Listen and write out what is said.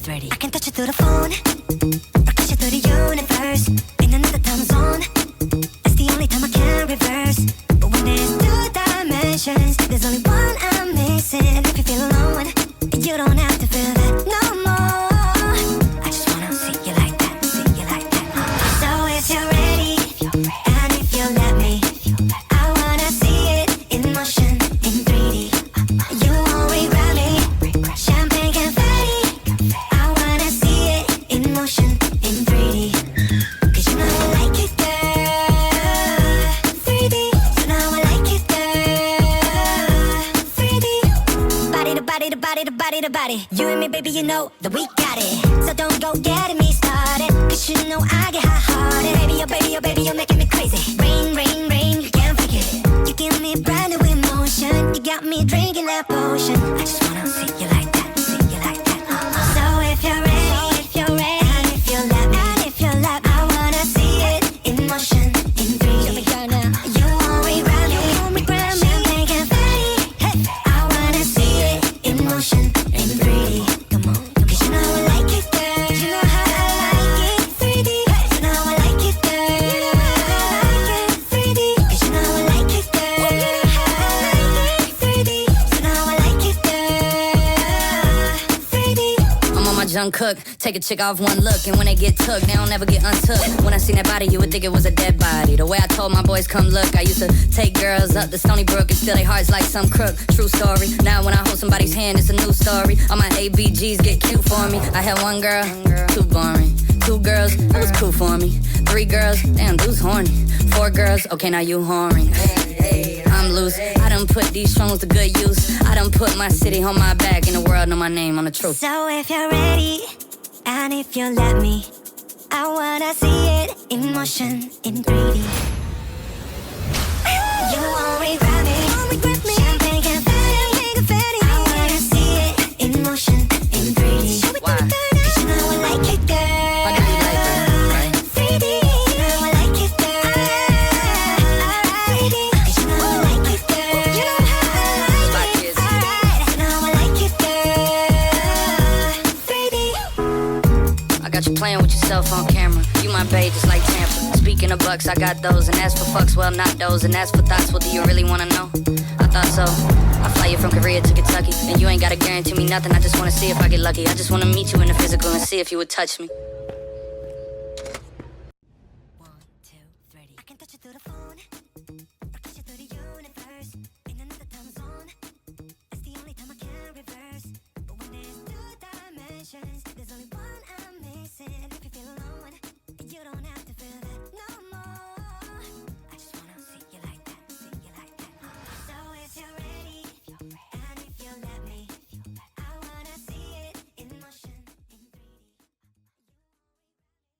ready. I can touch you through the phone, rocket you through the universe. In another time zone, that's the only time I can reverse. But when there's two dimensions, there's only one I'm missing. If you feel alone, you don't have to feel that no more. I just wanna see you like that, see you like that. So if you're ready, and if you let me, I wanna see it in motion, in 3D. You won't regret me. Champagne confetti, I wanna see it in motion, in 3D. Cause you know I like it, girl. 3D, you know I like it, girl. 3D, body to body to body to body to body. You and me, baby, you know that we got it. So don't go getting me started, cause you know I get hot-hearted. Baby, oh baby, oh baby, you're making me crazy. Rain, rain, rain, you can't forget it. You give me brand new emotion, you got me drinking that potion. I just wanna see you like that, see you like that. So if you're ready, and if you let me, I wanna see it in motion, in 3D. Show me girl now, you won't regret me, Champagne confetti, hey. I wanna see it in motion, in 3D. Come on, cause you know I like it, girl. You know how I like it, 3D. You know I like it, girl. You know how I like it, 3D. Cause you know I like it, girl. You know how I like it, 3D. You know I like it, girl. 3D. I'm on my junk cook, take a chick off one look, and when they get took, they don't ever get untook. When I seen that body, you would think it was a dead body. The way I told my boys, come look, I used to take girls up the Stony Brook and steal their hearts like some crook. True story. Now when I hold somebody's hand, it's a new story. All my ABGs get cute for me. I had one girl, too boring. 2 girls, it was cool for me. 3 girls, damn, dude's horny. 4 girls, okay, now you whoring. I'm loose, I done put these songs to good use. I done put my city on my back, and the world know my name on the truth. So if you're ready, and if you let me, I wanna see it in motion, in 3D. You won't regret me, Champagne confetti, I wanna see it in motion, in 3D. Why? Cause you know I like it, girl. Why do you like it, right? 3D, you know I like it, girl. 3D, cause you know I like it, girl. You know how I like it, alright. You know I like it, girl. 3D. I got you playing with yourself on camera. You my babe just like Tampa. Speaking of bucks, I got those. And as for fucks, well, not those. And as for thoughts, well, do you really wanna know? I thought so. I fly you from Korea to Kentucky, and you ain't gotta guarantee me nothing. I just wanna see if I get lucky. I just wanna meet you in the physical and see if you would touch me.